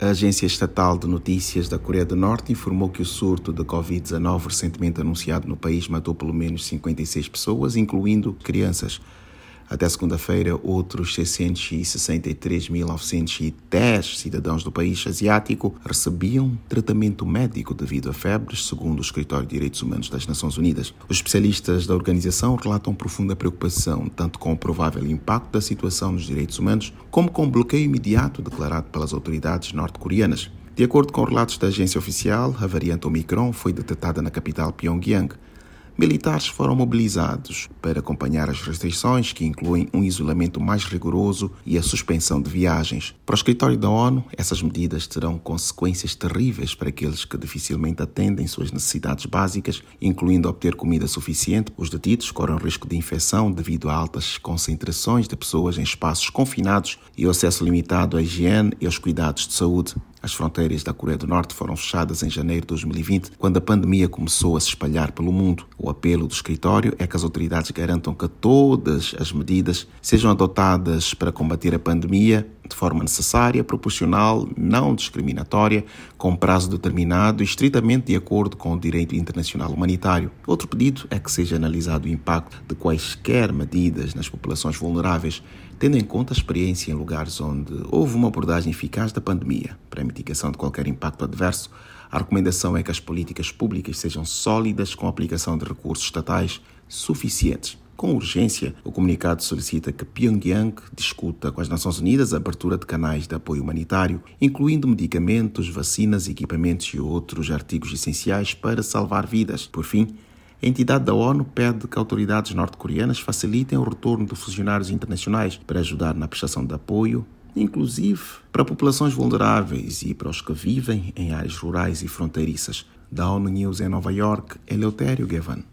A Agência Estatal de Notícias da Coreia do Norte informou que o surto de Covid-19 recentemente anunciado no país matou pelo menos 56 pessoas, incluindo crianças. Até segunda-feira, outros 663.910 cidadãos do país asiático recebiam tratamento médico devido a febres, segundo o Escritório de Direitos Humanos das Nações Unidas. Os especialistas da organização relatam profunda preocupação, tanto com o provável impacto da situação nos direitos humanos, como com o bloqueio imediato declarado pelas autoridades norte-coreanas. De acordo com relatos da agência oficial, a variante Omicron foi detectada na capital Pyongyang. Militares foram mobilizados para acompanhar as restrições, que incluem um isolamento mais rigoroso e a suspensão de viagens. Para o escritório da ONU, essas medidas terão consequências terríveis para aqueles que dificilmente atendem suas necessidades básicas, incluindo obter comida suficiente. Os detidos correm risco de infecção devido a altas concentrações de pessoas em espaços confinados e o acesso limitado à higiene e aos cuidados de saúde. As fronteiras da Coreia do Norte foram fechadas em janeiro de 2020, quando a pandemia começou a se espalhar pelo mundo. O apelo do escritório é que as autoridades garantam que todas as medidas sejam adotadas para combater a pandemia de forma necessária, proporcional, não discriminatória, com prazo determinado e estritamente de acordo com o direito internacional humanitário. Outro pedido é que seja analisado o impacto de quaisquer medidas nas populações vulneráveis, tendo em conta a experiência em lugares onde houve uma abordagem eficaz da pandemia. Para a mitigação de qualquer impacto adverso, a recomendação é que as políticas públicas sejam sólidas com a aplicação de recursos estatais suficientes. Com urgência, o comunicado solicita que Pyongyang discuta com as Nações Unidas a abertura de canais de apoio humanitário, incluindo medicamentos, vacinas, equipamentos e outros artigos essenciais para salvar vidas. Por fim, a entidade da ONU pede que autoridades norte-coreanas facilitem o retorno de funcionários internacionais para ajudar na prestação de apoio, inclusive para populações vulneráveis e para os que vivem em áreas rurais e fronteiriças. Da ONU News em Nova York, Eleutério Gavan.